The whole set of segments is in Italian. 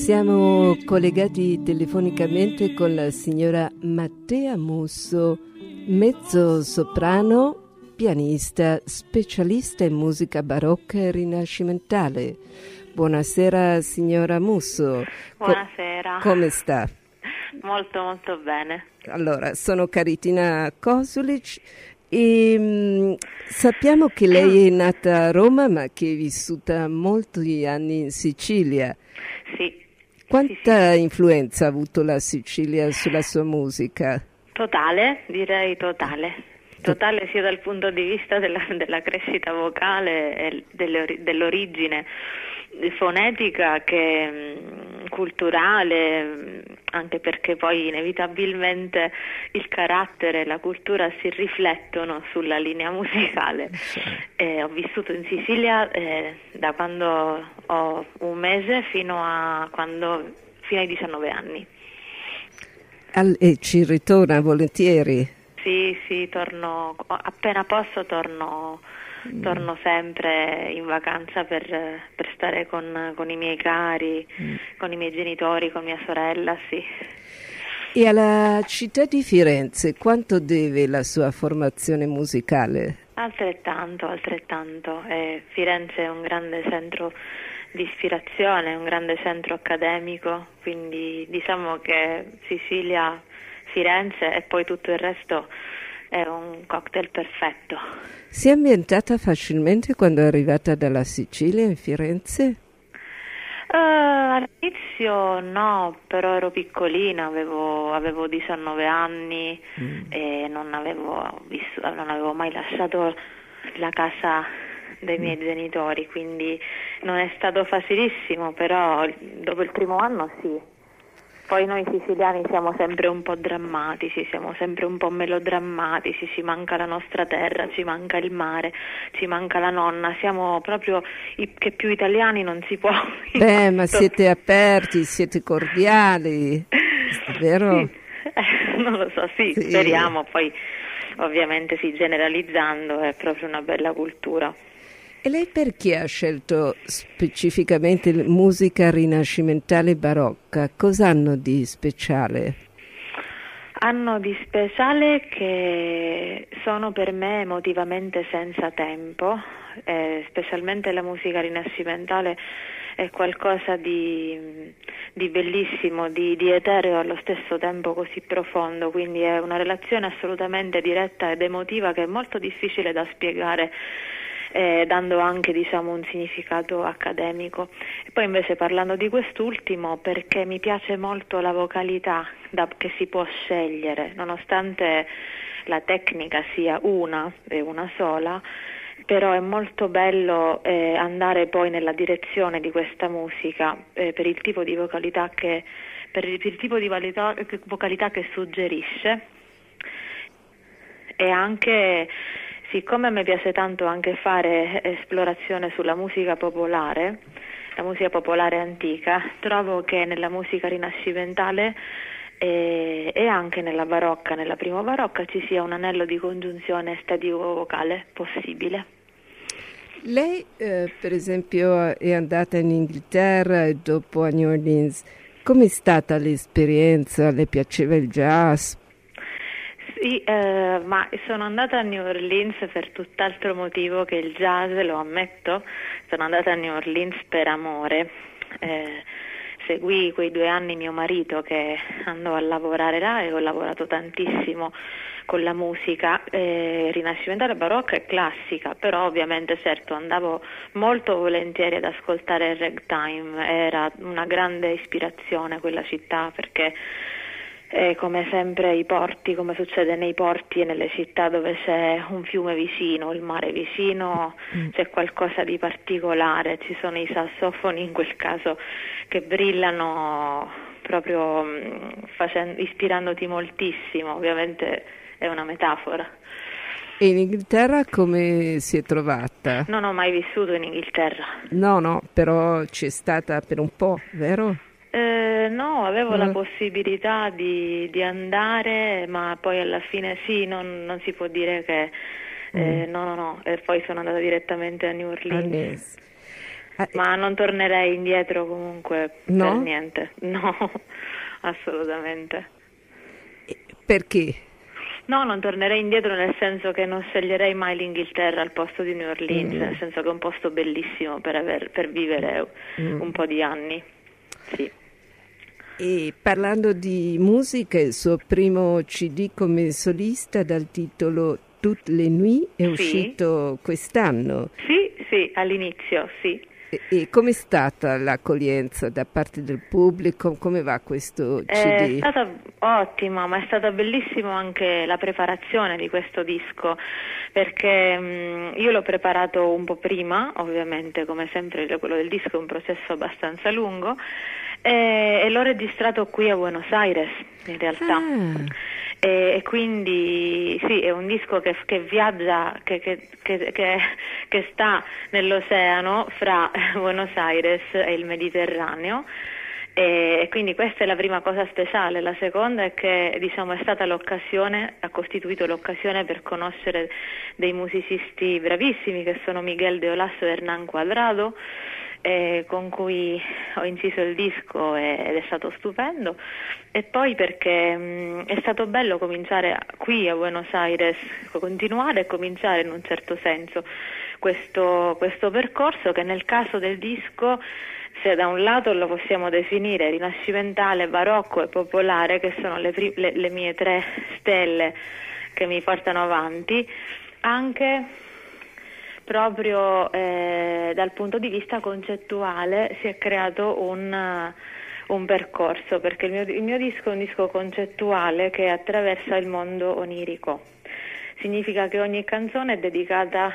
Siamo collegati telefonicamente con la signora Mattea Musso, mezzo-soprano, pianista, specialista in musica barocca e rinascimentale. Buonasera signora Musso. Buonasera. Come sta? Molto molto bene. Allora, sono Caritina Kosulic e sappiamo che lei è nata a Roma ma che è vissuta molti anni in Sicilia. Sì. Quanta influenza ha avuto la Sicilia sulla sua musica? Totale, direi totale. Totale sia dal punto di vista della crescita vocale e dell'origine fonetica che culturale, anche perché poi inevitabilmente il carattere e la cultura si riflettono sulla linea musicale. Ho vissuto in Sicilia da quando ho un mese fino ai 19 anni. E ci ritorna volentieri? Sì, torno appena posso, torno sempre in vacanza per stare con i miei cari, con i miei genitori, con mia sorella, sì. E alla città di Firenze quanto deve la sua formazione musicale? Altrettanto. Firenze è un grande centro di ispirazione, un grande centro accademico, quindi diciamo che Sicilia, Firenze e poi tutto il resto è un cocktail perfetto. Si è ambientata facilmente quando è arrivata dalla Sicilia in Firenze? All'inizio no, però ero piccolina, avevo 19 anni e non avevo mai lasciato la casa dei miei genitori, quindi non è stato facilissimo, però dopo il primo anno sì. Poi noi siciliani siamo sempre un po' drammatici, siamo sempre un po' melodrammatici, ci manca la nostra terra, ci manca il mare, ci manca la nonna, siamo proprio che più italiani non si può. Beh, ma siete aperti, siete cordiali, vero? Sì. Non lo so, sì, speriamo, poi ovviamente sì, generalizzando è proprio una bella cultura. E lei perché ha scelto specificamente musica rinascimentale barocca? Cosa hanno di speciale? Hanno di speciale che sono per me emotivamente senza tempo, specialmente la musica rinascimentale è qualcosa di bellissimo, di etereo allo stesso tempo così profondo, quindi è una relazione assolutamente diretta ed emotiva che è molto difficile da spiegare, dando anche un significato accademico. E poi invece parlando di quest'ultimo, perché mi piace molto la vocalità che si può scegliere, nonostante la tecnica sia una sola, però è molto bello andare poi nella direzione di questa musica per il tipo di vocalità che suggerisce, e anche siccome mi piace tanto anche fare esplorazione sulla musica popolare, la musica popolare antica, trovo che nella musica rinascimentale e anche nella barocca, nella prima barocca, ci sia un anello di congiunzione estetico-vocale possibile. Lei, per esempio, è andata in Inghilterra e dopo a New Orleans. Com'è stata l'esperienza? Le piaceva il jazz? Sì, ma sono andata a New Orleans per tutt'altro motivo che il jazz, lo ammetto. Sono andata a New Orleans per amore. Seguì quei 2 anni mio marito che andò a lavorare là e ho lavorato tantissimo con la musica rinascimentale, barocca e classica, però ovviamente certo andavo molto volentieri ad ascoltare il ragtime, era una grande ispirazione quella città, perché come sempre i porti, come succede nei porti e nelle città dove c'è un fiume vicino, il mare vicino, c'è qualcosa di particolare, ci sono i sassofoni in quel caso che brillano proprio ispirandoti moltissimo, ovviamente è una metafora. E in Inghilterra come si è trovata? Non ho mai vissuto in Inghilterra. No, però c'è stata per un po', vero? No, avevo la possibilità di andare, ma poi alla fine sì, non si può dire che no, e poi sono andata direttamente a New Orleans. ma non tornerei indietro comunque no? per niente, no, assolutamente. Perché? No, non tornerei indietro nel senso che non sceglierei mai l'Inghilterra al posto di New Orleans, nel senso che è un posto bellissimo per vivere un po' di anni, sì. E parlando di musica, il suo primo CD come solista dal titolo Toutes les nuits è uscito quest'anno. Sì, all'inizio, sì. E com'è stata l'accoglienza da parte del pubblico? Come va questo CD? È stata ottima, ma è stata bellissima anche la preparazione di questo disco, perché io l'ho preparato un po' prima, ovviamente come sempre quello del disco è un processo abbastanza lungo, e l'ho registrato qui a Buenos Aires in realtà. E quindi sì, è un disco che viaggia, che sta nell'oceano fra Buenos Aires e il Mediterraneo, e quindi questa è la prima cosa speciale. La seconda è che diciamo è stata l'occasione, ha costituito l'occasione per conoscere dei musicisti bravissimi che sono Miguel de Olasso e Hernán Cuadrado, con cui ho inciso il disco ed è stato stupendo, e poi perché è stato bello cominciare qui a Buenos Aires, continuare e cominciare in un certo senso questo percorso che nel caso del disco, se da un lato lo possiamo definire rinascimentale, barocco e popolare, che sono le mie tre stelle che mi portano avanti, anche proprio dal punto di vista concettuale si è creato un percorso, perché il mio disco è un disco concettuale che attraversa il mondo onirico. Significa che ogni canzone è dedicata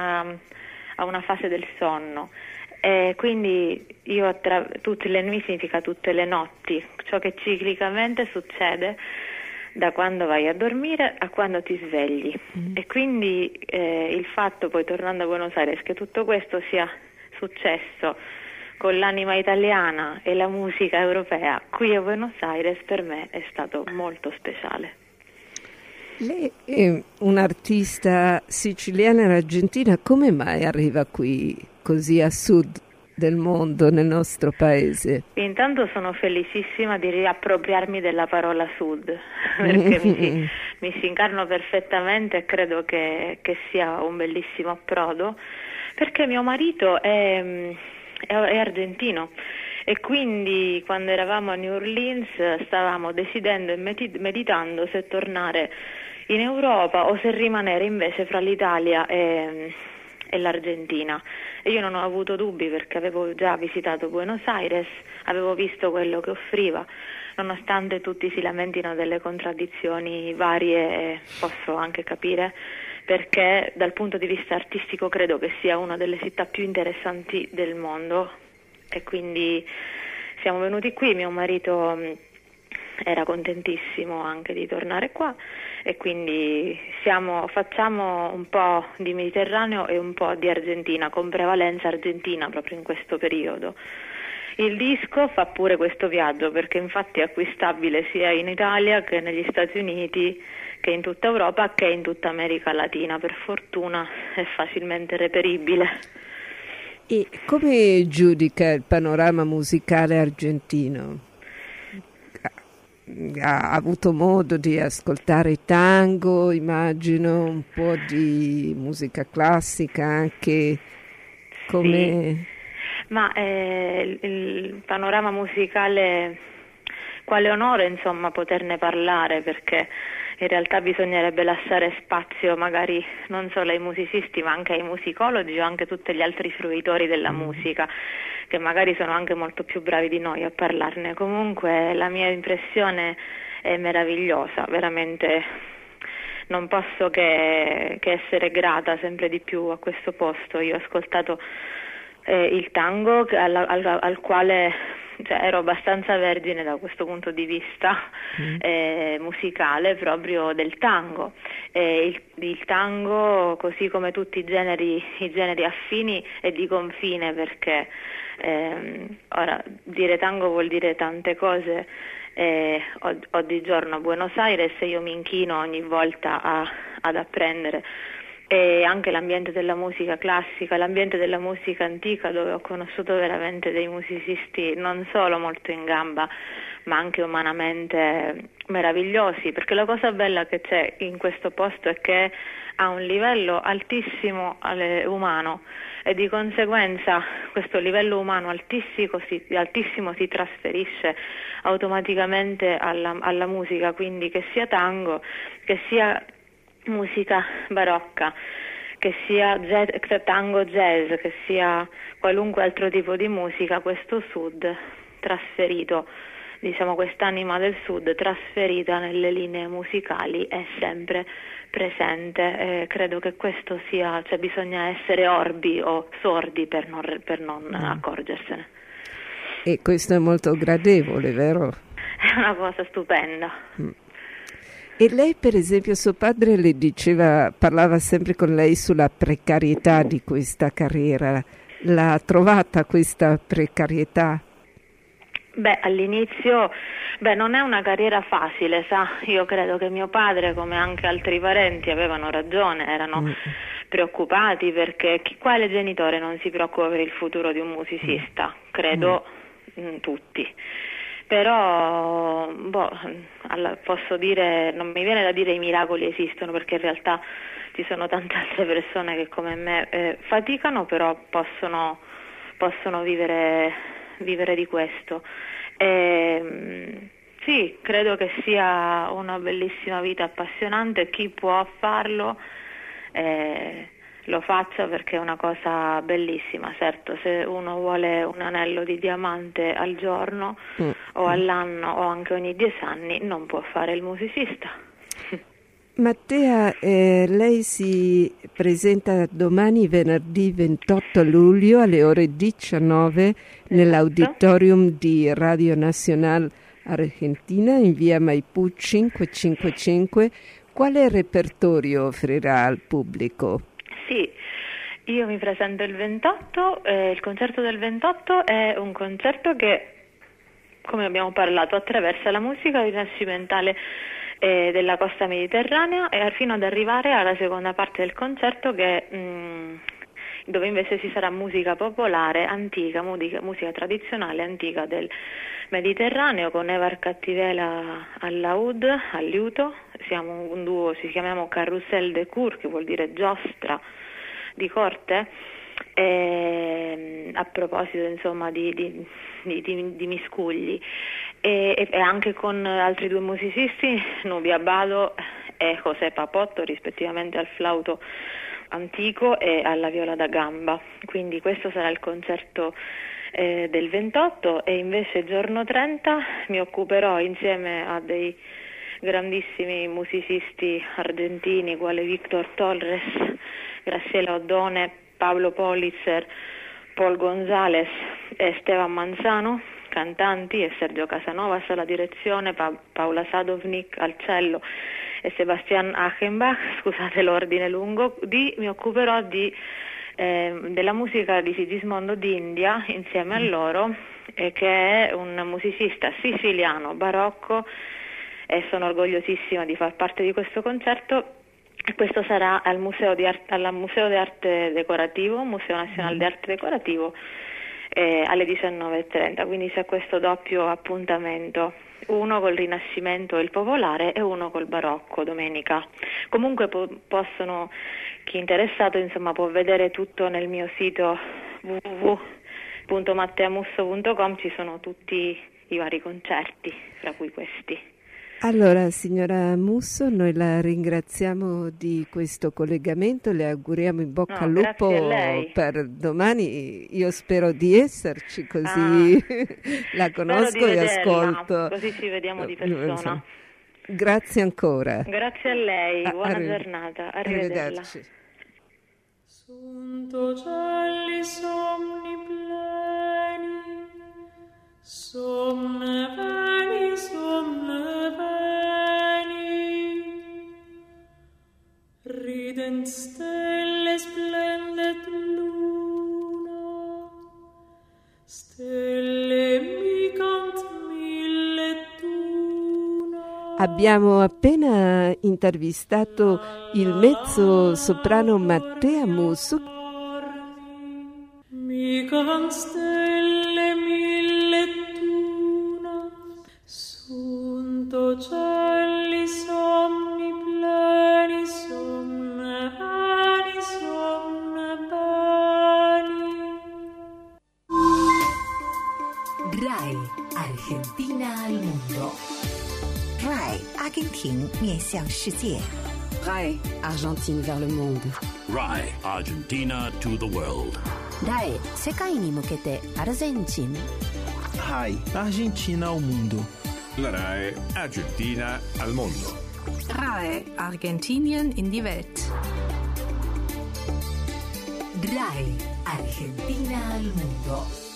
a una fase del sonno, e quindi tutte le nuit significa tutte le notti, ciò che ciclicamente succede da quando vai a dormire a quando ti svegli. E quindi il fatto, poi tornando a Buenos Aires, che tutto questo sia successo con l'anima italiana e la musica europea qui a Buenos Aires, per me è stato molto speciale. Lei è un'artista siciliana e argentina, come mai arriva qui così a sud del mondo, nel nostro paese? Intanto sono felicissima di riappropriarmi della parola sud, perché mi si incarno perfettamente e credo che sia un bellissimo approdo, perché mio marito è argentino, e quindi quando eravamo a New Orleans stavamo decidendo e meditando se tornare in Europa o se rimanere invece fra l'Italia e l'Argentina. E io non ho avuto dubbi, perché avevo già visitato Buenos Aires, avevo visto quello che offriva, nonostante tutti si lamentino delle contraddizioni varie, posso anche capire, perché dal punto di vista artistico credo che sia una delle città più interessanti del mondo, e quindi siamo venuti qui. Mio marito era contentissimo anche di tornare qua, e quindi facciamo un po' di Mediterraneo e un po' di Argentina, con prevalenza argentina proprio in questo periodo. Il disco fa pure questo viaggio, perché infatti è acquistabile sia in Italia che negli Stati Uniti, che in tutta Europa, che in tutta America Latina. Per fortuna è facilmente reperibile. E come giudica il panorama musicale argentino? Ha avuto modo di ascoltare tango, immagino, un po' di musica classica anche, come... Sì. Ma il panorama musicale, quale onore insomma poterne parlare, perché in realtà bisognerebbe lasciare spazio magari non solo ai musicisti ma anche ai musicologi o anche tutti gli altri fruitori della musica, che magari sono anche molto più bravi di noi a parlarne. Comunque la mia impressione è meravigliosa, veramente non posso che essere grata sempre di più a questo posto. Io ho ascoltato il tango al quale ero abbastanza vergine da questo punto di vista musicale, proprio del tango. Il tango, così come tutti i generi affini, è di confine, perché ora dire tango vuol dire tante cose. Oggigiorno a Buenos Aires io mi inchino ogni volta ad apprendere e anche l'ambiente della musica classica, l'ambiente della musica antica, dove ho conosciuto veramente dei musicisti non solo molto in gamba, ma anche umanamente meravigliosi, perché la cosa bella che c'è in questo posto è che ha un livello altissimo umano, e di conseguenza questo livello umano altissimo si trasferisce automaticamente alla musica, quindi che sia tango, che sia musica barocca, che sia tango jazz, che sia qualunque altro tipo di musica, questo sud trasferito, diciamo quest'anima del sud trasferita nelle linee musicali è sempre presente. Credo che questo sia, cioè bisogna essere orbi o sordi per non accorgersene. E questo è molto gradevole, vero? È una cosa stupenda. E lei, per esempio, suo padre le parlava sempre con lei sulla precarietà di questa carriera. L'ha trovata questa precarietà? All'inizio, non è una carriera facile, sa? Io credo che mio padre, come anche altri parenti, avevano ragione, erano preoccupati, perché quale genitore non si preoccupa per il futuro di un musicista? Credo tutti. Però posso dire, non mi viene da dire i miracoli esistono, perché in realtà ci sono tante altre persone che come me faticano, però possono vivere di questo. Sì, credo che sia una bellissima vita, appassionante. Chi può farlo lo faccia, perché è una cosa bellissima. Certo, se uno vuole un anello di diamante al giorno o all'anno o anche ogni 10 anni, non può fare il musicista. Mattea, lei si presenta domani, venerdì 28 luglio alle ore 19 nell'auditorium di Radio Nacional Argentina in via Maipú 555. Quale repertorio offrirà al pubblico? Sì, io mi presento il 28, il concerto del 28 è un concerto che, come abbiamo parlato, attraversa la musica rinascimentale della costa mediterranea, e fino ad arrivare alla seconda parte del concerto dove invece ci sarà musica popolare antica, musica tradizionale antica del Mediterraneo, con Evar Cattivela al laúd, al liuto. Siamo un duo, ci chiamiamo Carrousel de Cour, che vuol dire giostra di corte, a proposito insomma di miscugli, e anche con altri due musicisti, Nubia Bado e José Papotto, rispettivamente al flauto antico e alla viola da gamba. Quindi questo sarà il concerto del 28, e invece giorno 30 mi occuperò insieme a dei grandissimi musicisti argentini quali Víctor Torres, Graciela Oddone, Pablo Politzer, Paul González e Esteban Manzano, cantanti, e Sergio Casanovas alla direzione, Paola Sadovnik al cello e Sebastian Achenbach, scusate l'ordine lungo. Mi occuperò della musica di Sigismondo d'India insieme a loro, che è un musicista siciliano barocco, e sono orgogliosissima di far parte di questo concerto. Questo sarà al Museo d'Arte Decorativo, Museo Nazionale di Arte Decorativo, alle 19:30, quindi c'è questo doppio appuntamento, uno col Rinascimento e il popolare e uno col barocco domenica. Comunque chi è interessato insomma può vedere tutto nel mio sito www.matteamusso.com, ci sono tutti i vari concerti, fra cui questi. Allora, signora Musso, noi la ringraziamo di questo collegamento, le auguriamo in bocca al lupo per domani. Io spero di esserci, così la conosco e ascolto. Così ci vediamo di persona. Grazie ancora. Grazie a lei, buona giornata. Arrivederci. Sunt ocelli somni pleni, somne veni, rident stelle, splendet luna, stelle micant milletuna. Abbiamo appena intervistato il mezzo soprano Mattea Musso. Mica stelle mille tuna, sunto cieli somni pleni, somne beni, somne beni. RAI Argentina al mondo. RAI 阿根廷面向世界。 RAI Argentine vers le monde. RAI Argentina to the world. RAI 世界に向けてアルゼンチン。 RAI Argentina al mondo. La RAI Argentina al mondo. RAI Argentinien in die Welt. RAI Argentina al mondo.